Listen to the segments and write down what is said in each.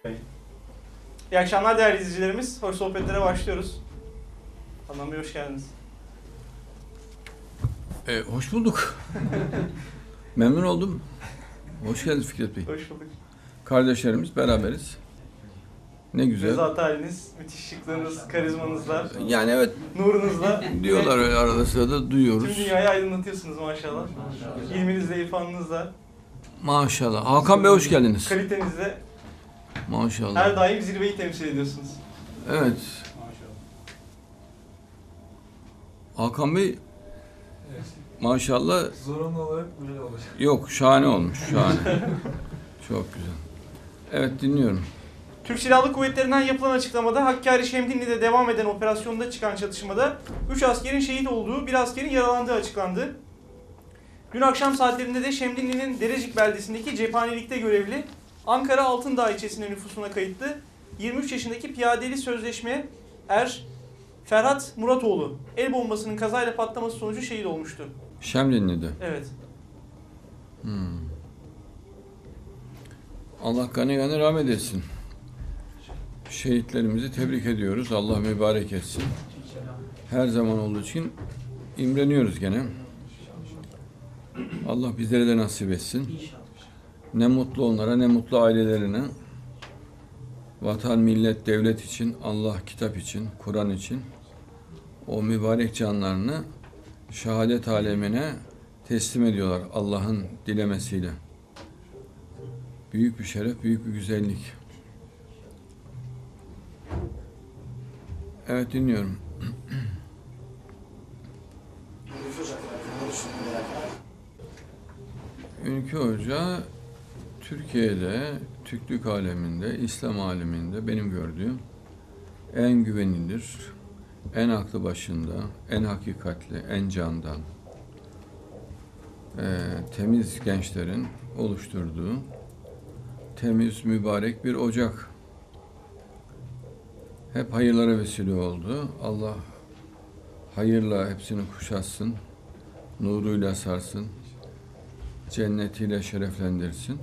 İyi akşamlar değerli izleyicilerimiz. Hoş sohbetlere başlıyoruz. Adnan Bey hoş geldiniz. Hoş bulduk. Memnun oldum. Hoş geldiniz Fikret Bey. Hoş bulduk. Kardeşlerimiz beraberiz. Ne güzel. Rıza haliniz, müthiş şıklığınız, karizmanızla, Yani evet nurunuzla. diyorlar öyle arada sırada duyuyoruz. Tüm dünyayı aydınlatıyorsunuz maşallah. İlminizle, irfanınızla, Maşallah. Hakan Bey hoş geldiniz. kalitenizle Maşallah. her daim zirveyi temsil ediyorsunuz. Evet. Hakan Bey maşallah. Zorunlu olarak böyle olacak. Yok, şahane olmuş. Şahane. Çok güzel. Evet, dinliyorum. Türk Silahlı Kuvvetleri'nden yapılan açıklamada Hakkari Şemdinli'de devam eden operasyonda çıkan çatışmada 3 askerin şehit olduğu, 1 askerin yaralandığı açıklandı. Dün akşam saatlerinde de Şemdinli'nin Derecik beldesindeki cephanelikte görevli Ankara Altındağ ilçesinin nüfusuna kayıtlı 23 yaşındaki piyadeli sözleşme Ferhat Muratoğlu el bombasının kazayla patlaması sonucu şehit olmuştu. Şemdinli'de. Evet. Allah gani gani rahmet etsin. Şehitlerimizi tebrik ediyoruz. Allah mübarek etsin. Her zaman olduğu için imreniyoruz gene. Allah bizlere de nasip etsin. Ne mutlu onlara, ne mutlu ailelerine. Vatan, millet, devlet için, Allah, kitap için, Kur'an için o mübarek canlarını şehadet alemine teslim ediyorlar Allah'ın dilemesiyle. Büyük bir şeref, büyük bir güzellik. Evet, dinliyorum. Ülke Hoca Türkiye'de, Türklük aleminde, İslam aleminde benim gördüğüm en güvenilir, en aklı başında, en hakikatli, en candan, temiz gençlerin oluşturduğu temiz, mübarek bir ocak. Hep hayırlara vesile oldu. Allah hayırla hepsini kuşatsın, nuruyla sarsın, cennetiyle şereflendirsin.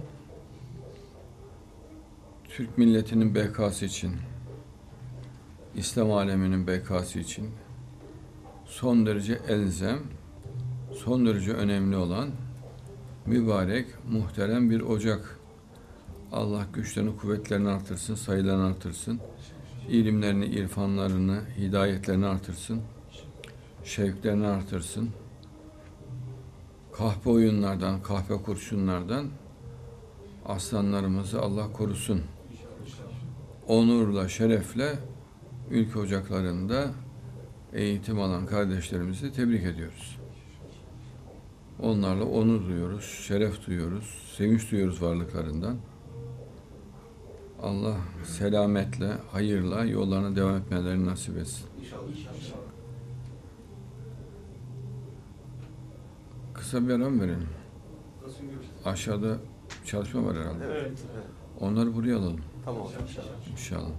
Türk milletinin bekası için, İslam aleminin bekası için son derece elzem, son derece önemli olan mübarek, muhterem bir ocak. Allah güçlerini, kuvvetlerini artırsın, sayılarını artırsın. İlimlerini, irfanlarını, hidayetlerini artırsın. Şevklerini artırsın. Kahpe oyunlardan, kahpe kurşunlardan aslanlarımızı Allah korusun. Onurla, şerefle ülke ocaklarında eğitim alan kardeşlerimizi tebrik ediyoruz. Onlarla onur duyuyoruz, şeref duyuyoruz, sevinç duyuyoruz varlıklarından. Allah selametle, hayırla yollarına devam etmelerini nasip etsin. Kısa bir ara mı verelim? Aşağıda çalışma var herhalde. Evet. Onları buraya alalım. Tamam. İnşallah.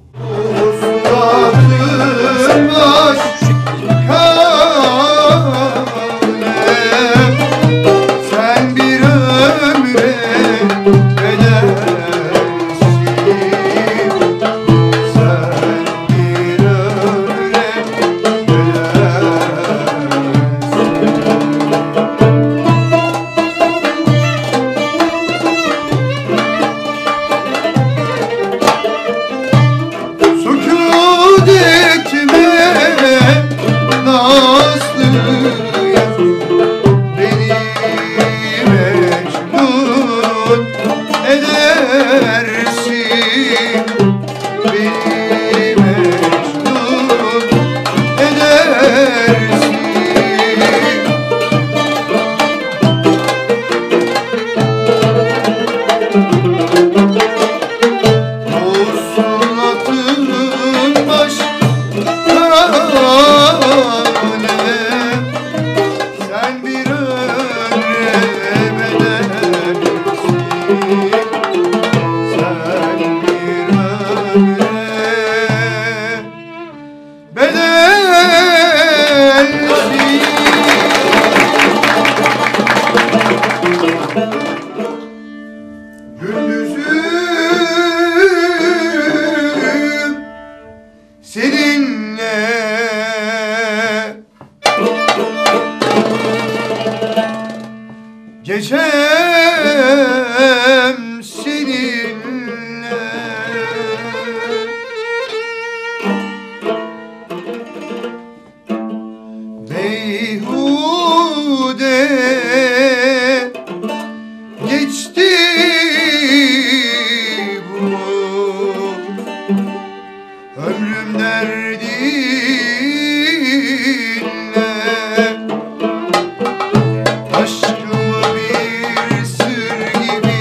Sen bir ömre bedelsin. Sen bir ömre bedelsin. Sükût etme nazlı yaz, beni mecnun edersin, beni mecnun edersin. Olsun atın başına, Gecem seninle beyhude geçti bu ömrüm derdinle. Aşkımı bir sır gibi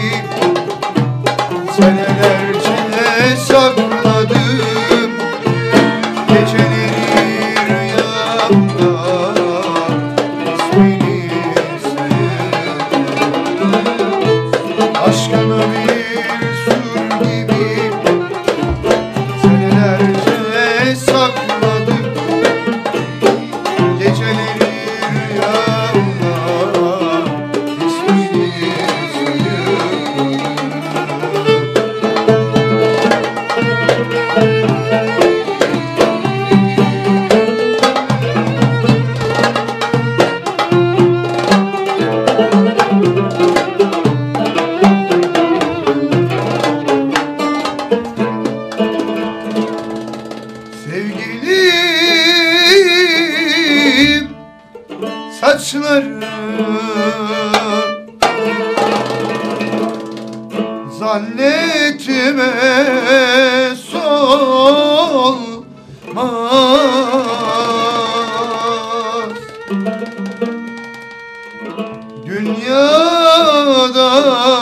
senelerce sakladım. Geceleri rüyamda ismini sayarım. Aşkımı bir sır gibi senelerce sakladım. Geceleri rüyamda ismini sayarım. Sevgilim saçları zannetme solmaz. Dünyada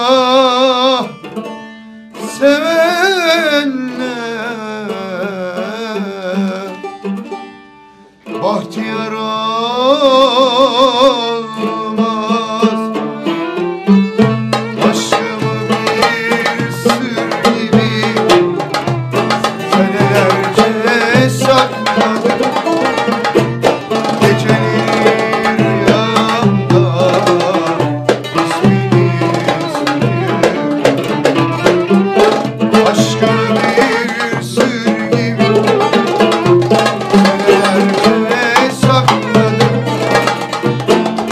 sevenler bahtiyar olmaz. Aşkımı bir sır gibi senelerce sakladım. Geceleri rüyamda ismini sayıyorum. Aşkımı bir sır gibi senelerce sakladım.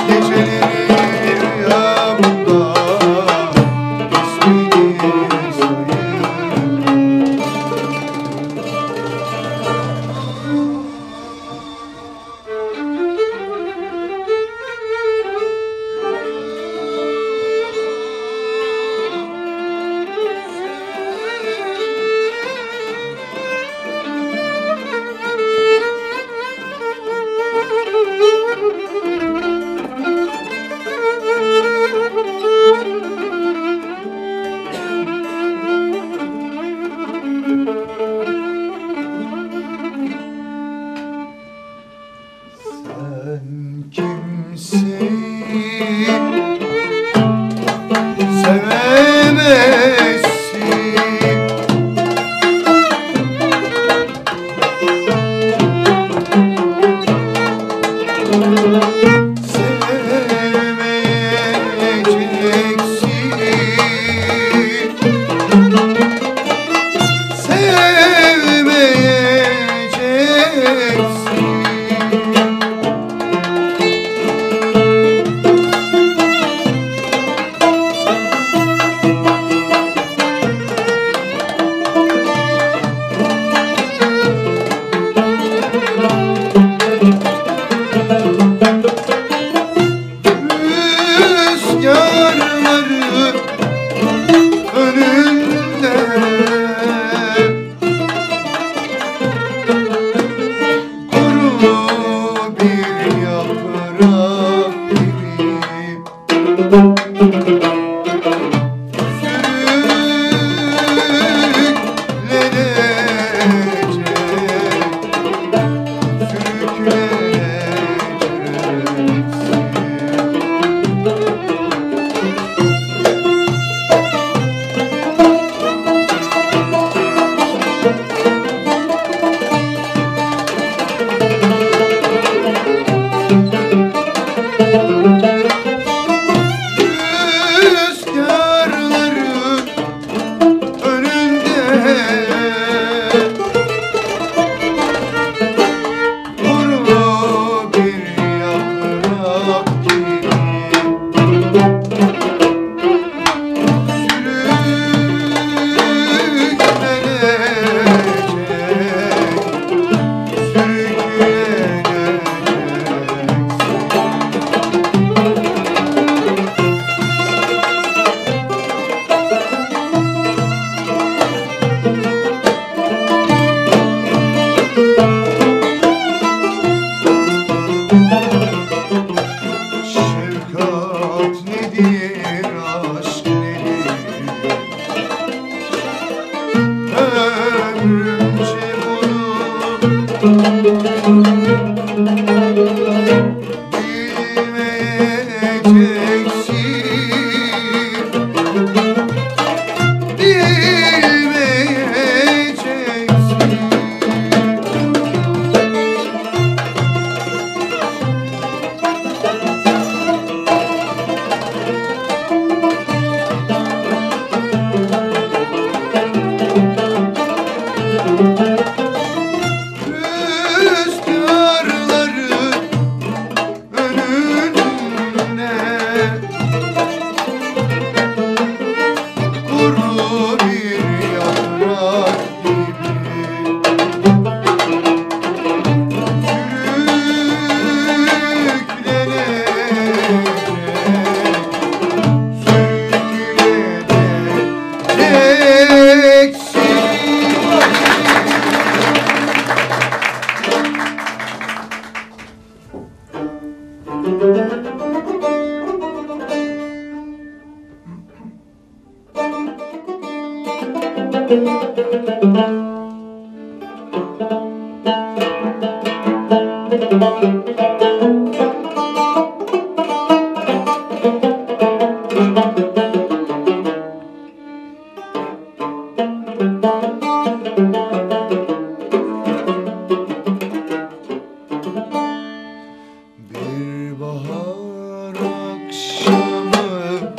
Bir bahar akşamı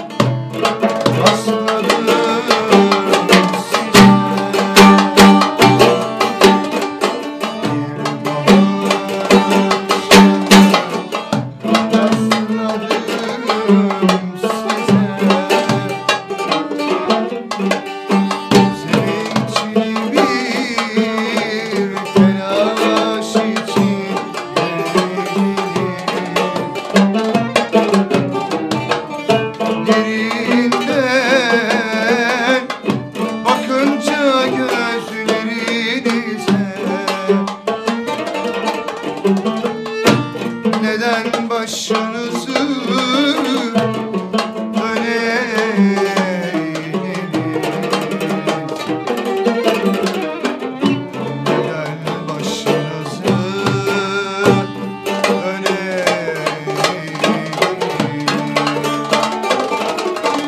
rastladım size. Bir bahar akşamı rastladım size. Sevinçli bir telaş için derinden bakınca gözlerinize neden başınızı öne eğdiniz? Neden başınızı öne eğdiniz?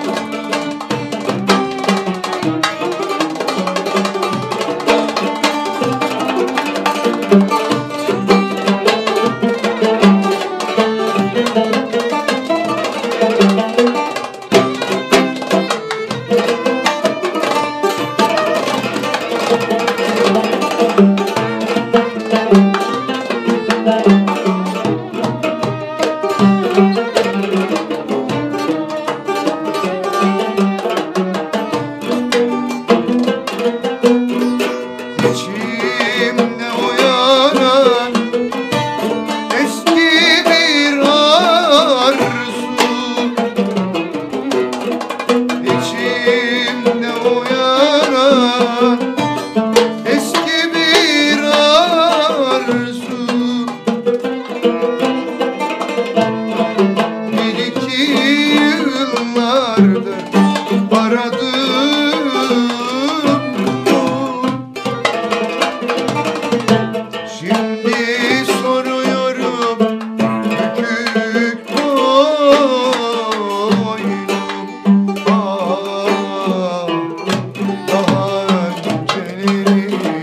İçimde uyanan eski bir arzu, İçimde uyanan eski bir arzu, bir iki yıllardır aradım bu. Şimdi soruyorum bükük boynum, daha önceleri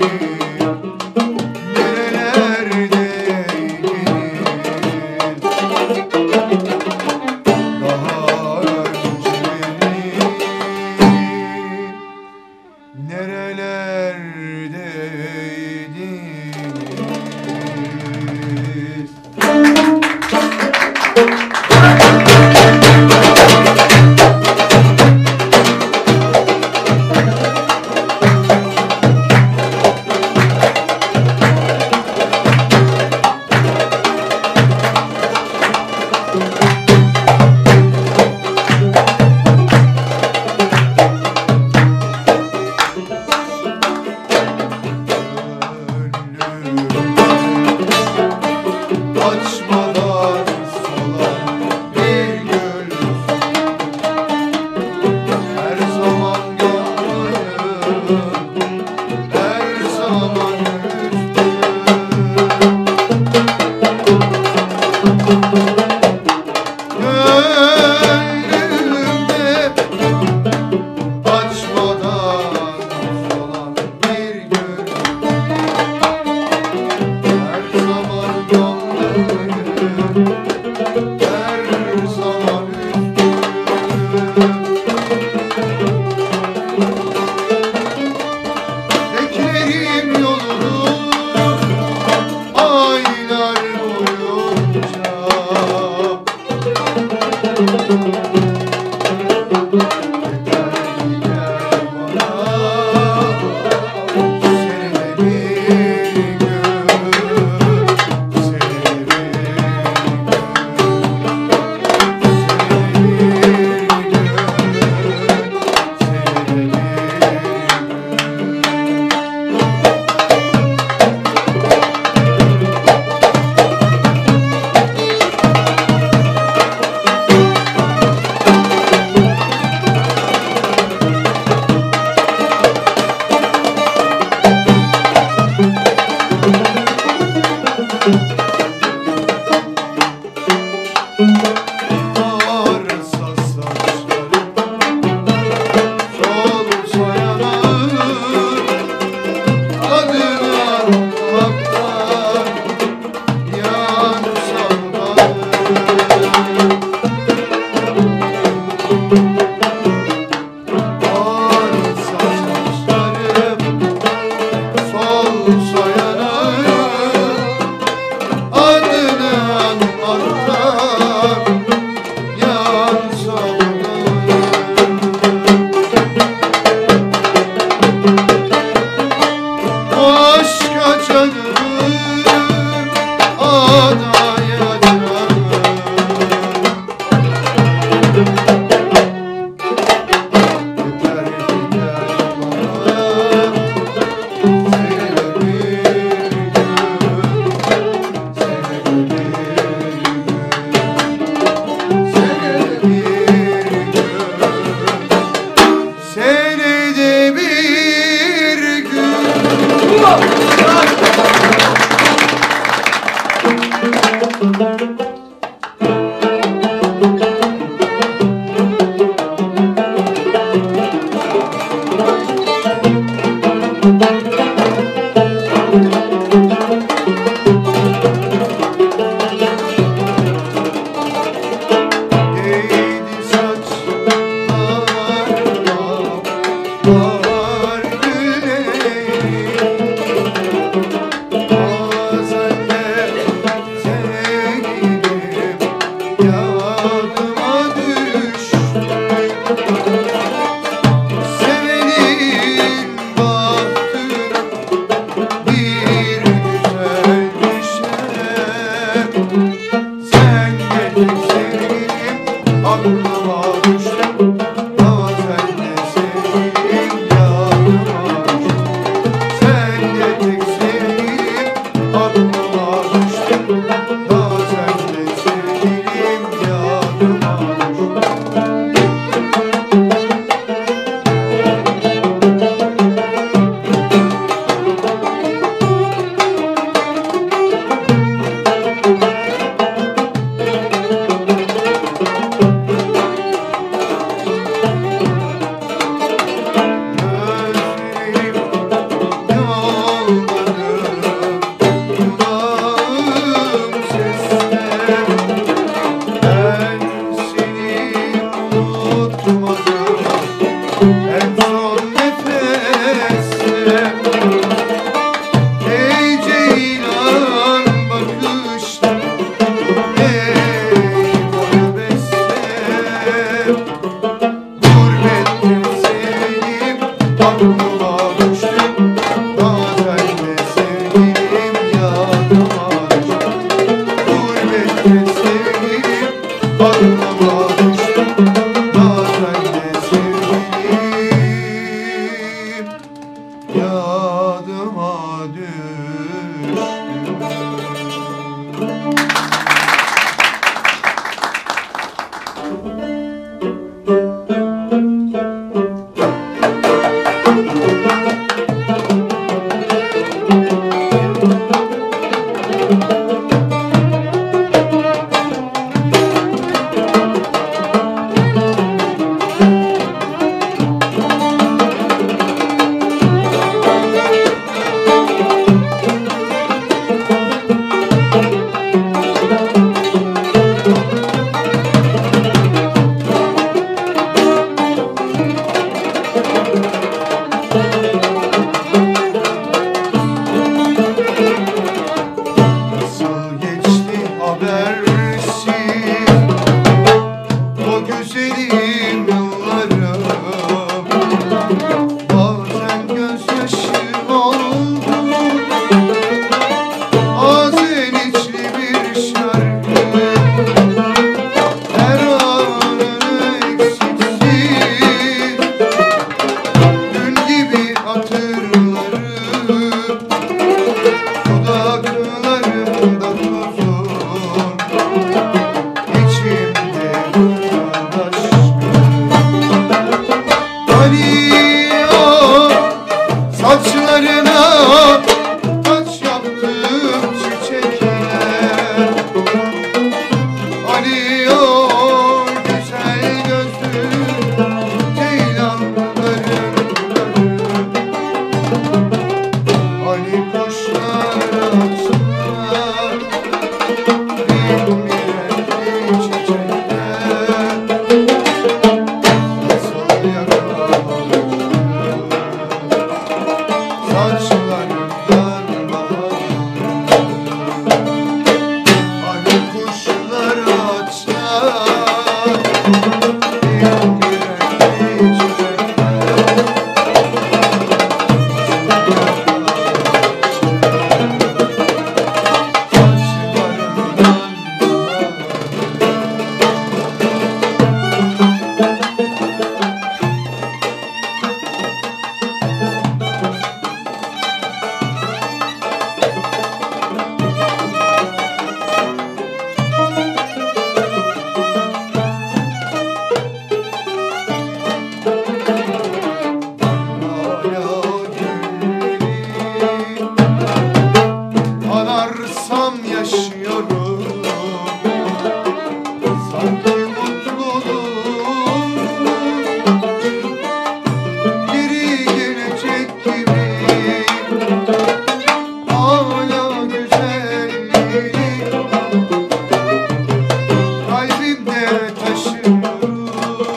nerelerdeydiniz? Daha önceleri nerelerdeydiniz? Açmadan solan bir gül, her zaman gönlüm, her zaman gönlümde. Açmadan solan bir gül, her zaman gönlüm, her zaman beklerim yolunu aylar boyunca. Yeter ki gel bana, seninle bir gün, seninle bir gün. Varsa saçlarım solsa yanağım, adını anmaktan yansam bağım. Varsa saçlarım solsa yanağım, adını anmaktan yansam bağım. Aşka canım adayacağım. Yeter ki gel bana, seni bir gün, seni bir gün, senede bir gün. Değdi saçlarına bahar gülleri, bazen de sevgilim yadıma düştü. Sevenin bahtına bir güzel düşer. Sen getir sevgilim aklıma düştün, bazen de sevgilim yadıma düştün. Sen getir sevgilim aklıma düştün, bazen de sevgilim yadıma düştün. Gözlerim yollarım, kulağım sesler. Ben seni unutmadım en son nefeste. Ey ceylan bakışlar, ey boy bestem. Gurbette sevgilim aklıma düştün, bazen de sevgilim yadıma düştün. Gurbette sevgilim aklıma düştün, bazen de sevgilim yadıma düştü. Anarsam yaşıyorum, sanki mutluluğum geri gelecek gibi. Hala güzelliği kalbimde taşıyorum,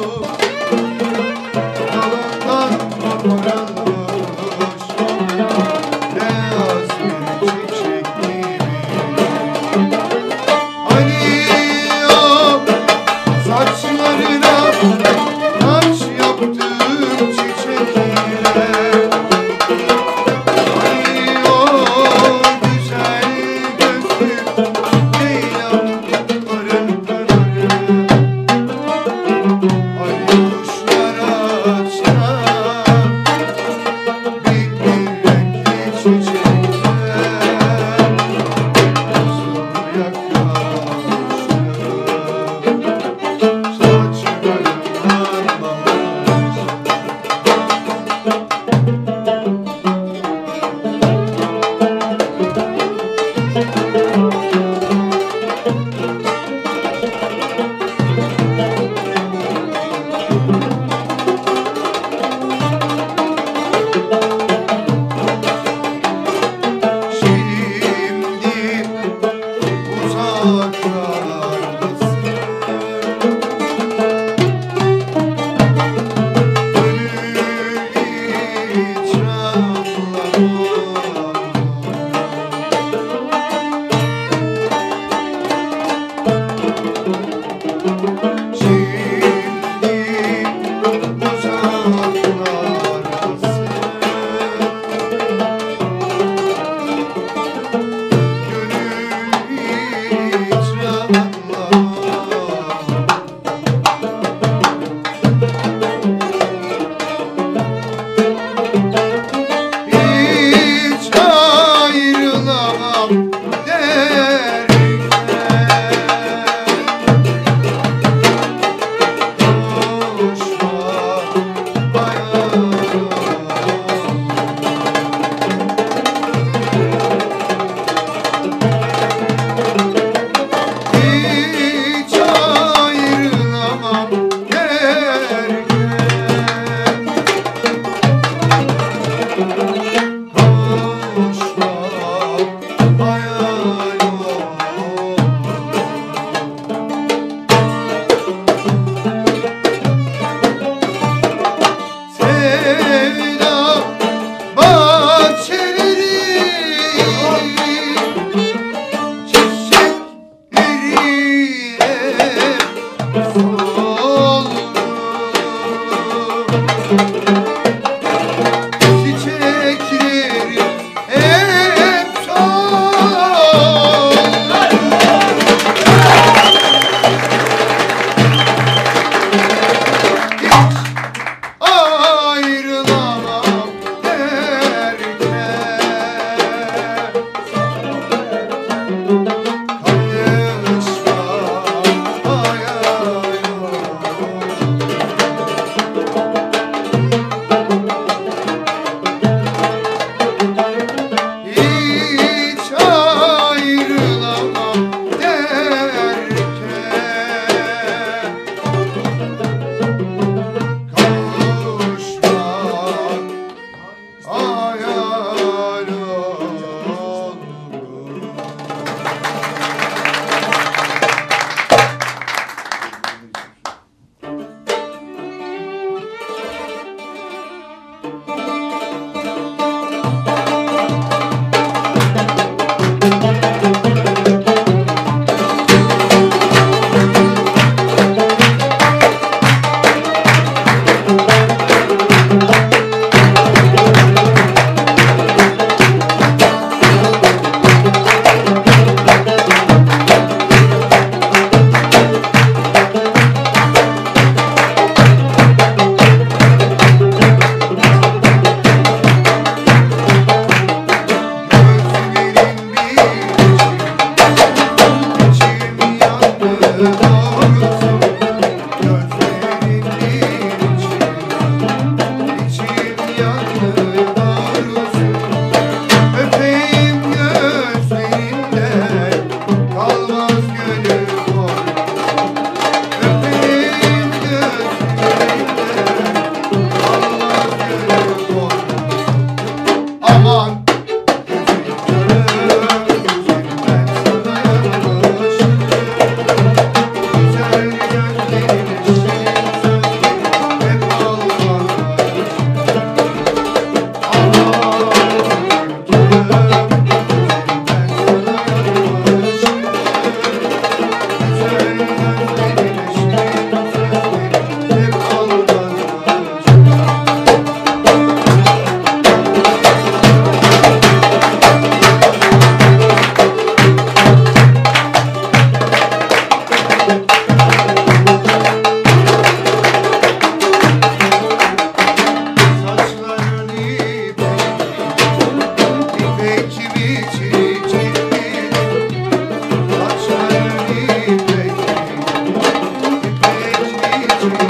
dalından koparılmış beyaz bir çiçek gibi. Hani o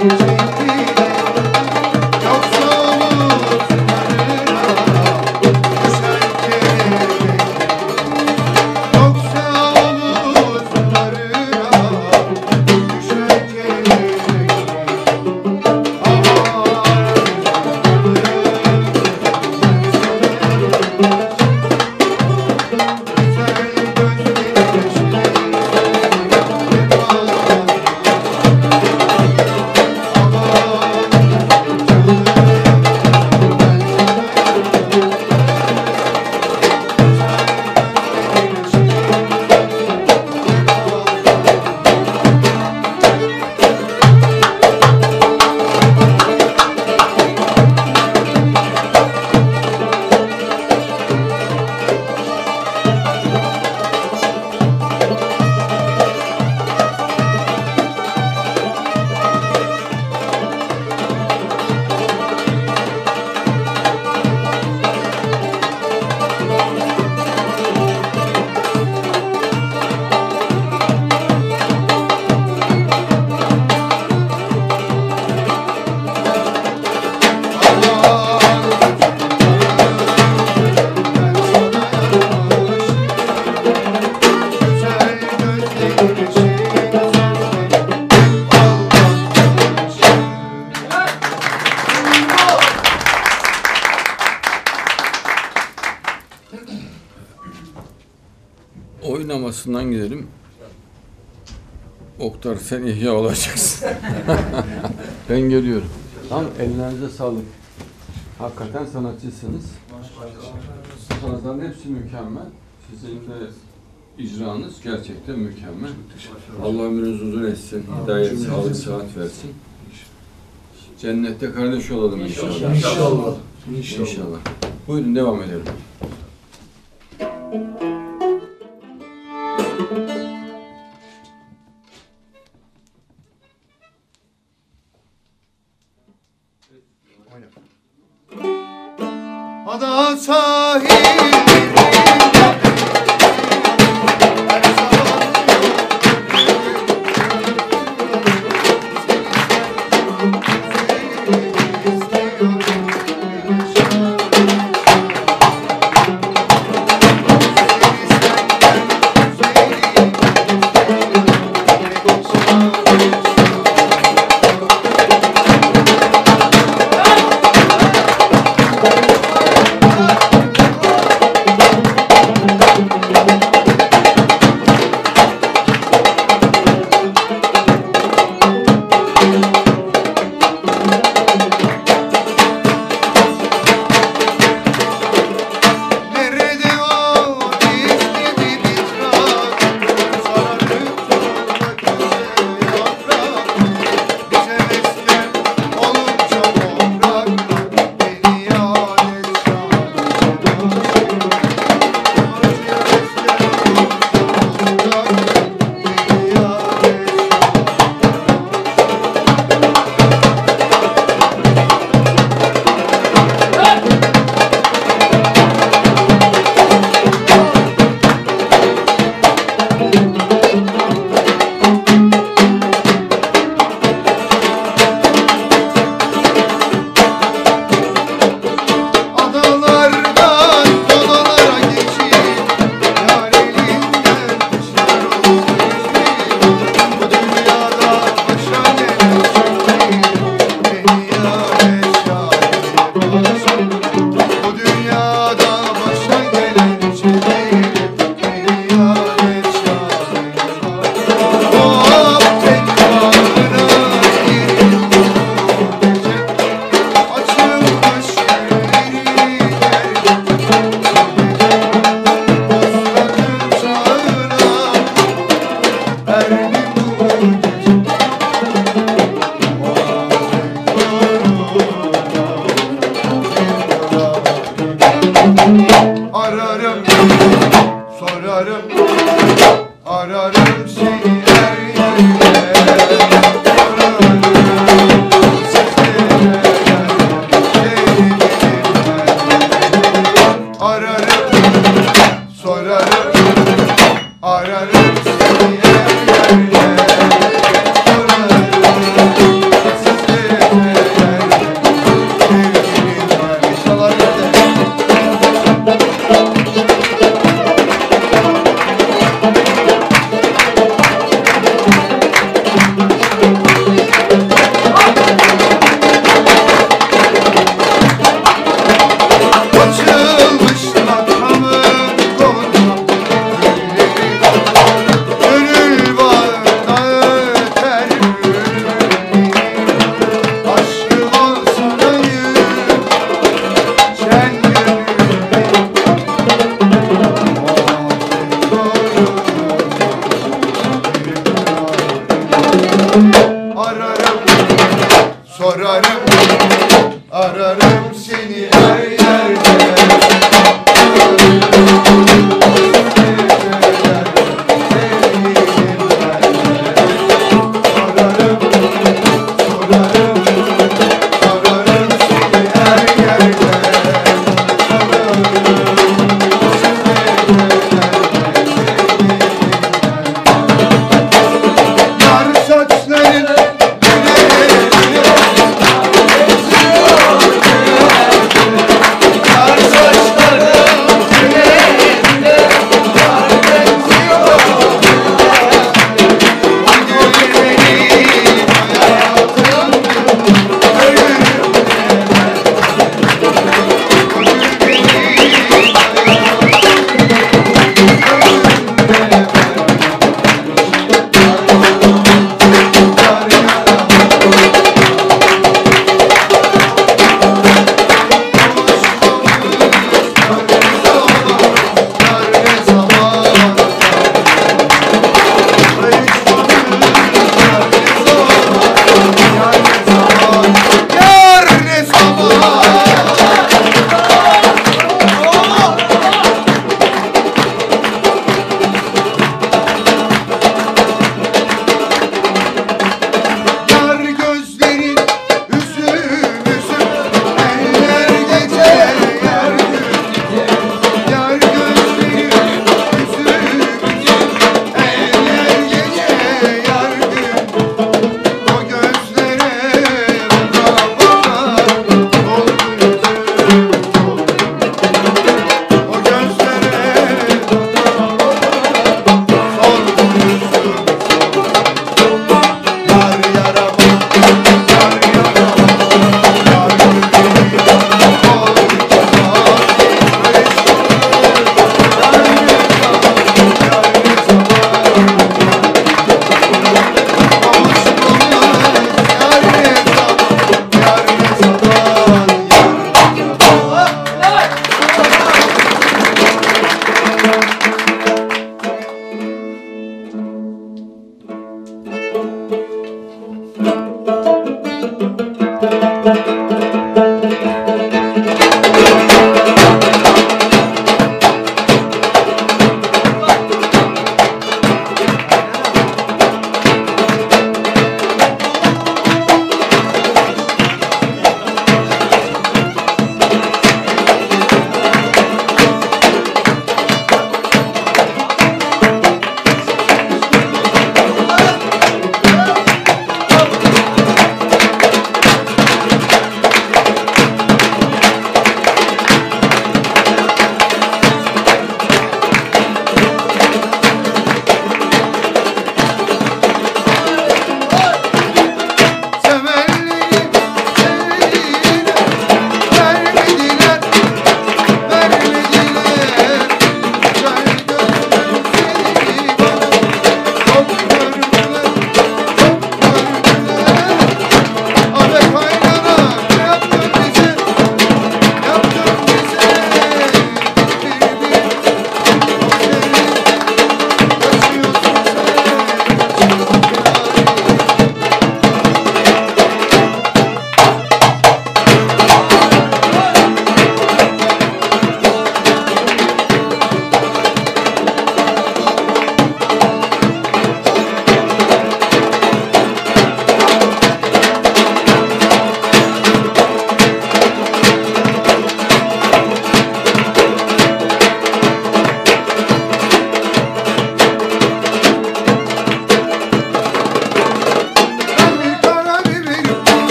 Oynamasından gidelim. Oktar sen ihya olacaksın. Ben geliyorum. Tamam, ellerinize sağlık. Hakikaten sanatçısınız. Sanatların hepsi mükemmel. Sizin de icranız gerçekten mükemmel. Allah ömrünüzü uzun etsin. Hidayet, sağlık, sıhhat versin. Cennette kardeş olalım inşallah. İnşallah. İnşallah. Buyurun devam edelim. Ada sahil Ararım, sorarım, ararım seni her yerde.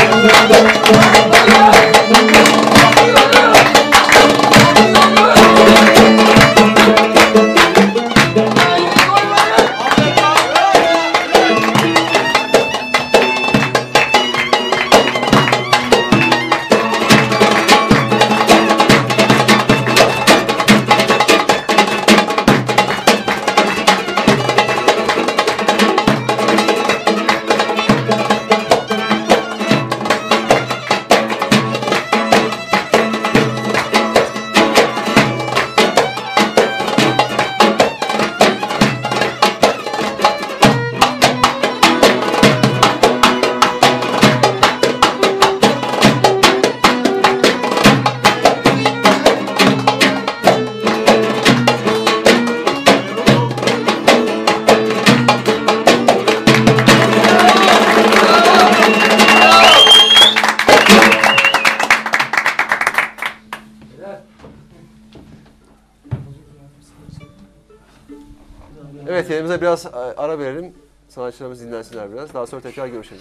Evet, yerimize biraz ara verelim. Sanatçılarımız dinlensinler biraz. Daha sonra tekrar görüşelim.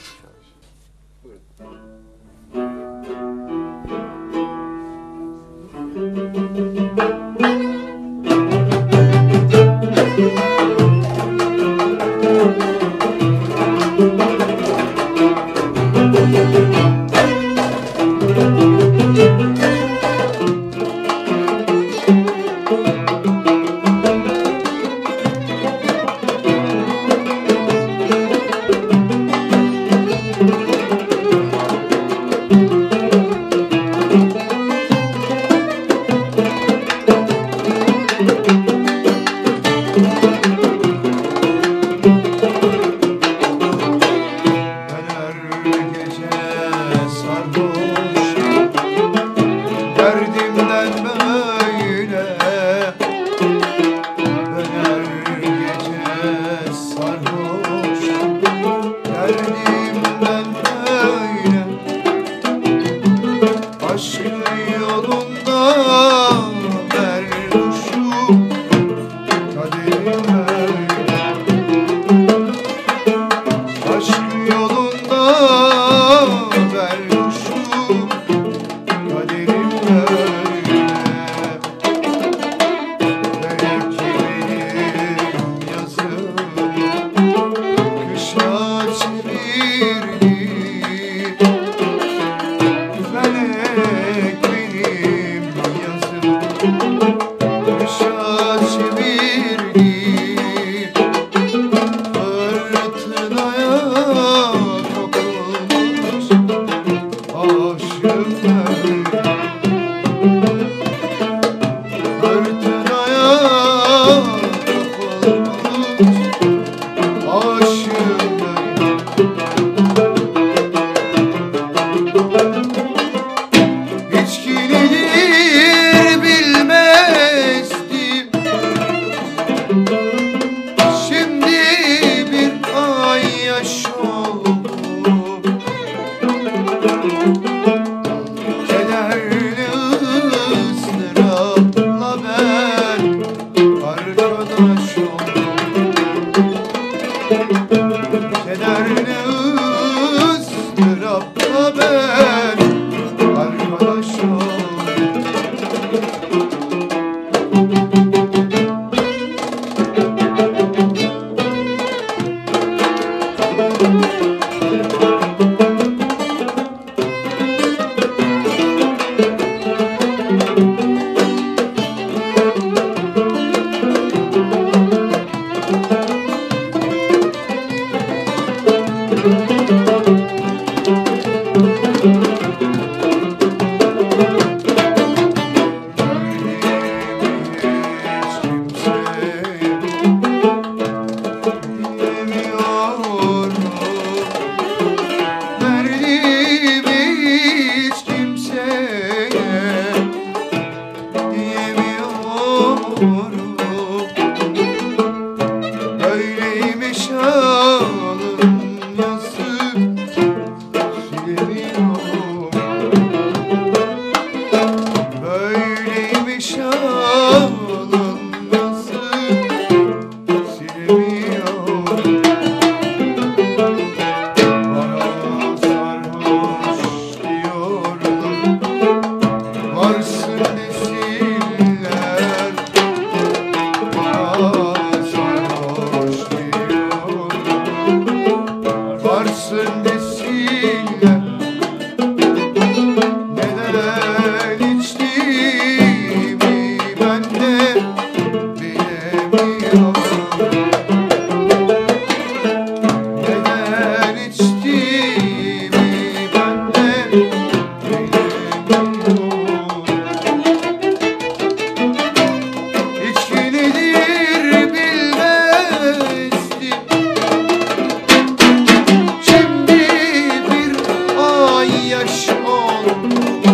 ay yaş oldu.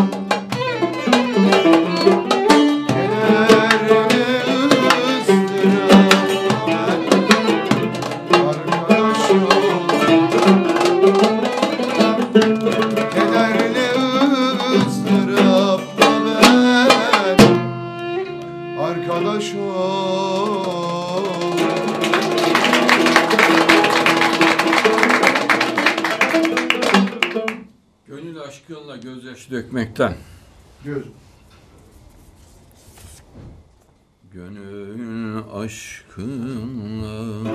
Kederle ızdırapla ben arkadaş oldum. Gönül aşkınla gözyaşı dökmekten. Göz. Gönül aşkınla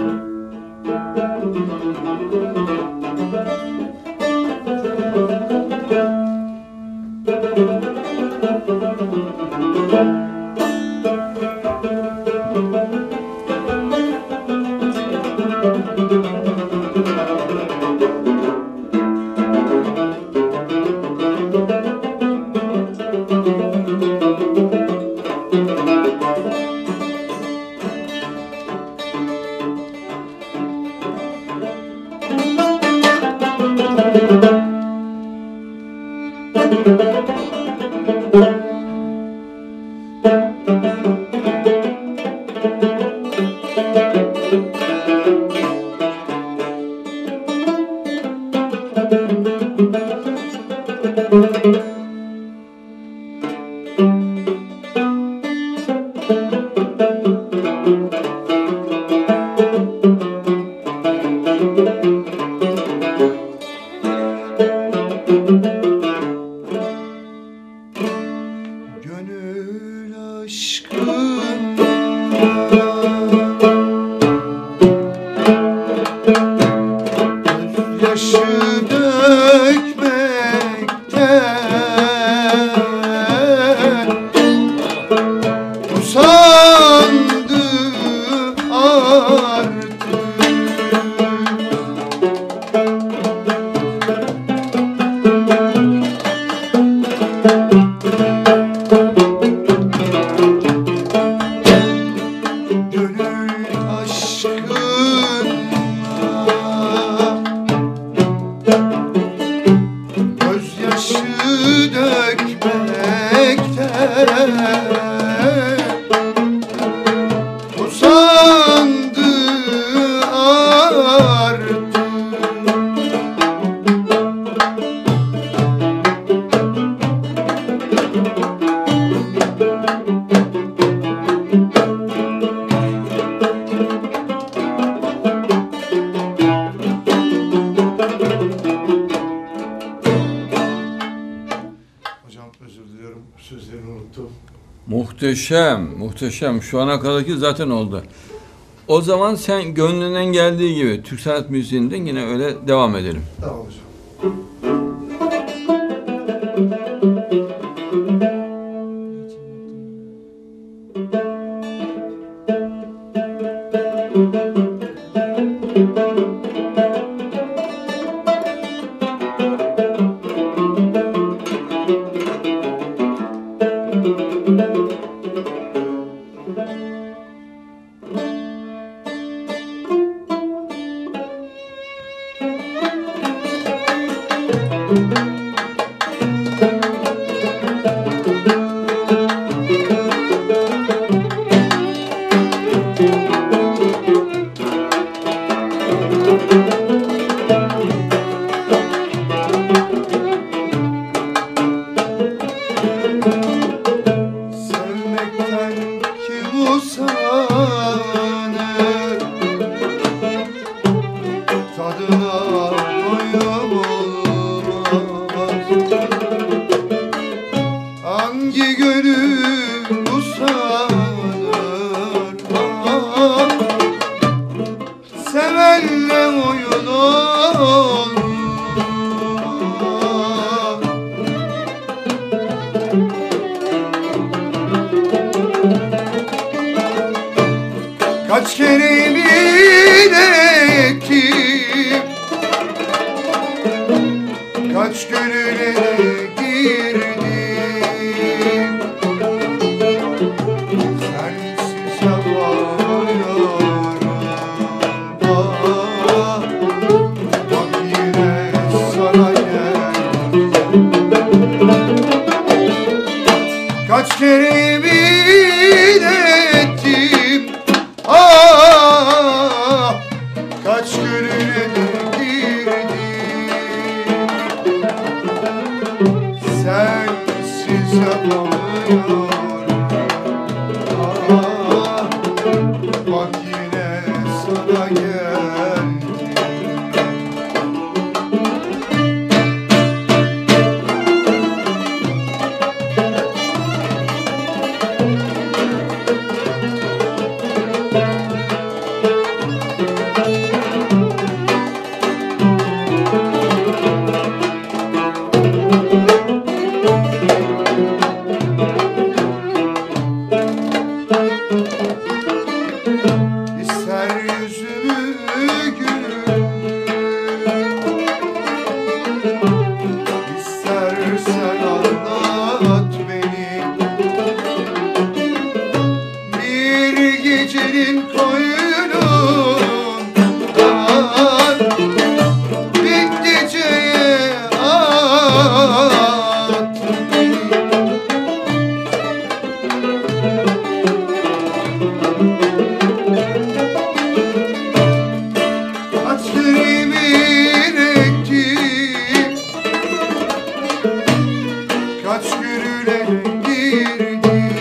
Gönül aşkınla gözyaşı dökmekten usandı artık. Gönül aşkınla gözyaşı dökmekten usandı artık. Hocam özür diliyorum, sözlerini unuttum. muhteşem, muhteşem. Şu ana kadarki zaten oldu. O zaman sen gönlünden geldiği gibi Türk sanat müziğinden yine öyle devam edelim. Tamam hocam. kaç gönüle girdin.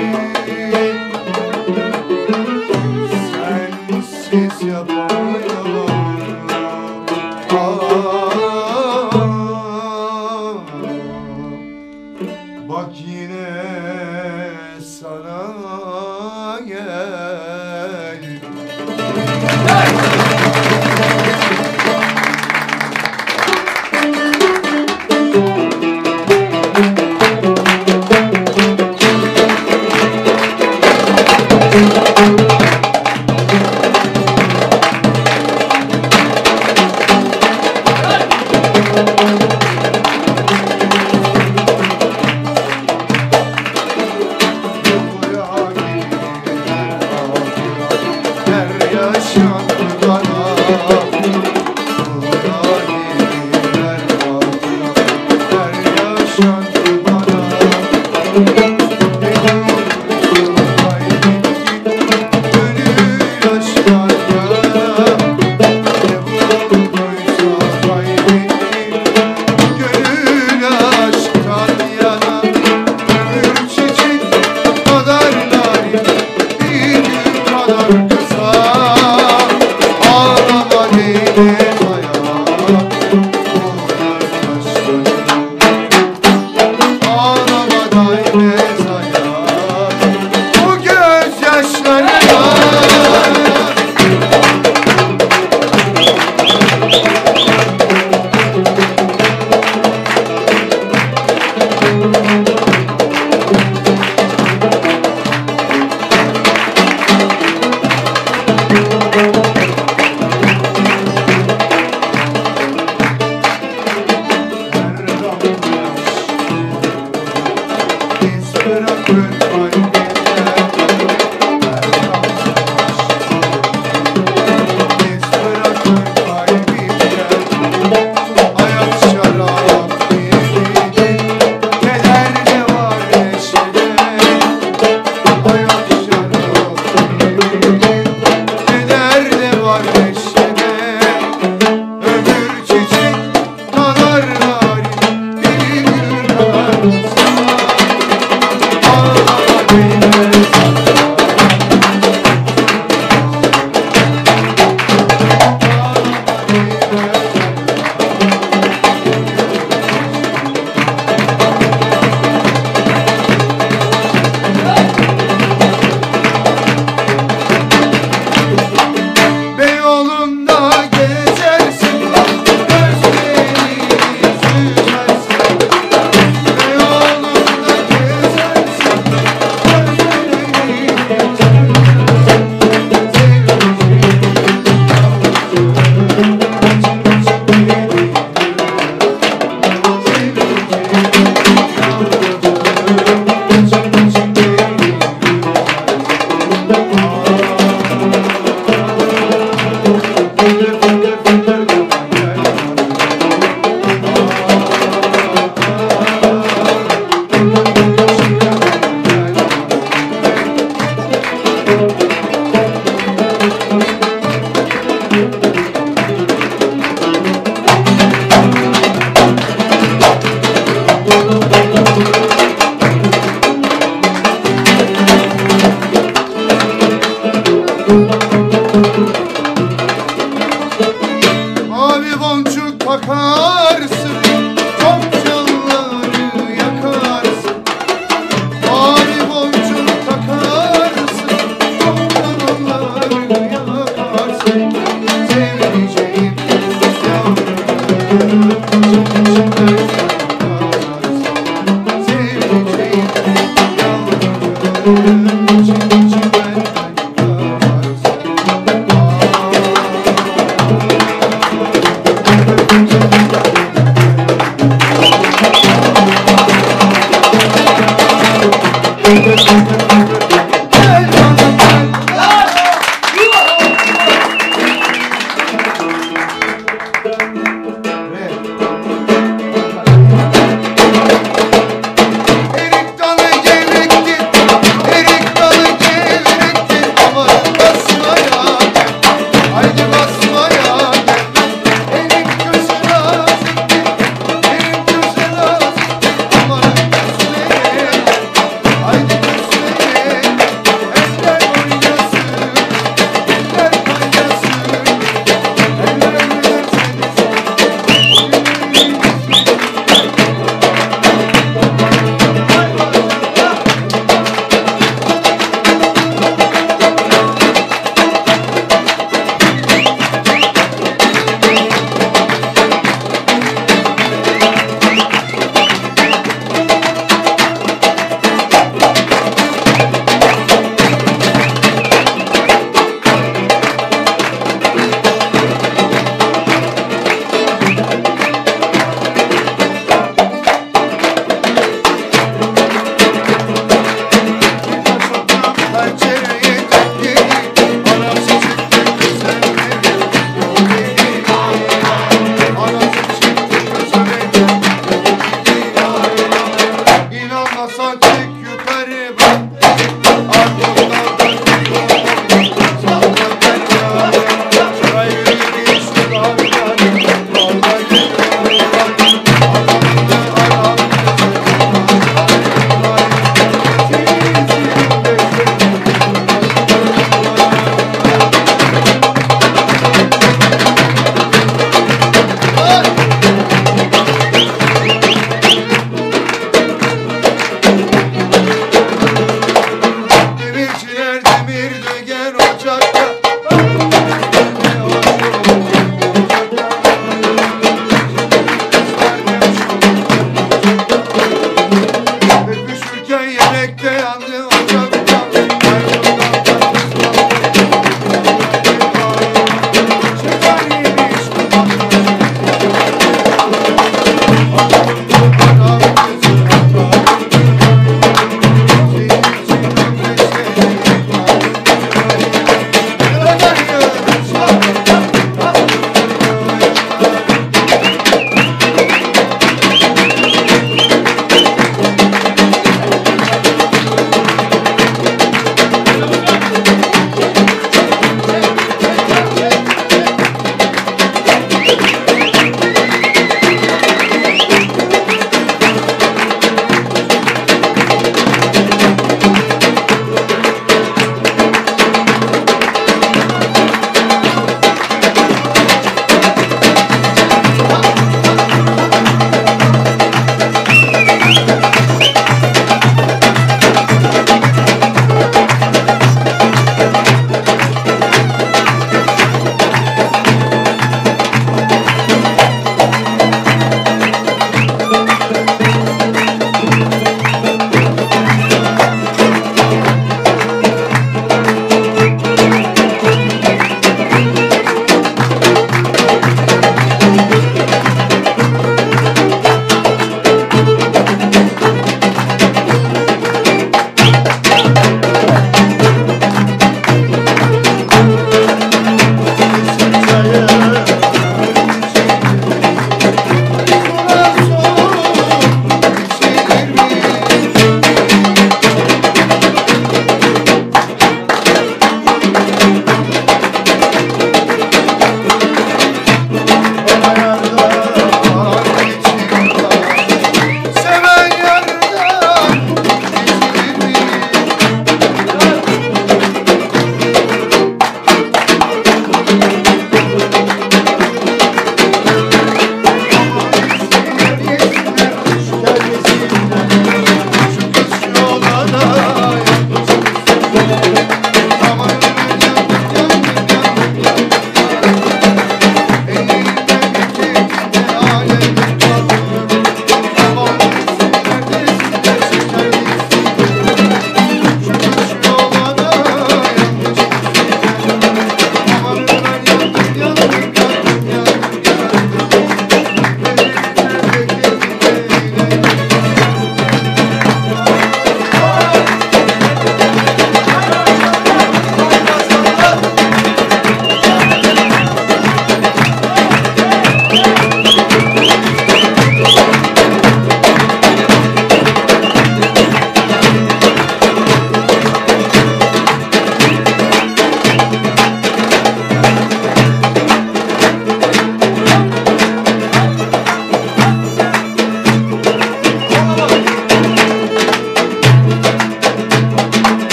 Sensiz yapamam. Bak yine sana gel.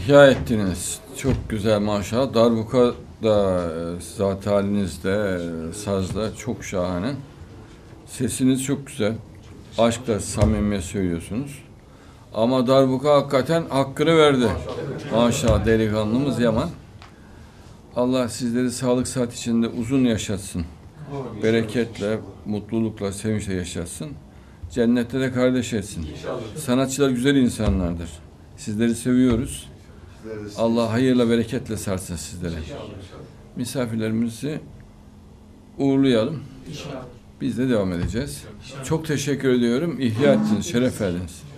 İhya ettiniz. Çok güzel maşallah. Darbuka da zat halinizde, sazda çok şahane. Sesiniz çok güzel. Aşkla, samimiyet söylüyorsunuz. Ama darbuka hakikaten hakkını verdi. Maşallah delikanlımız Yaman. Allah sizleri sağlık sıhhat içinde uzun yaşatsın. Bereketle, mutlulukla, sevinçle yaşatsın. Cennette de kardeş etsin. Sanatçılar güzel insanlardır. Sizleri seviyoruz. Allah hayırla, bereketle sarsın sizleri. Misafirlerimizi uğurlayalım. Biz de devam edeceğiz. Çok teşekkür ediyorum. İhya ettiniz, şeref verdiniz.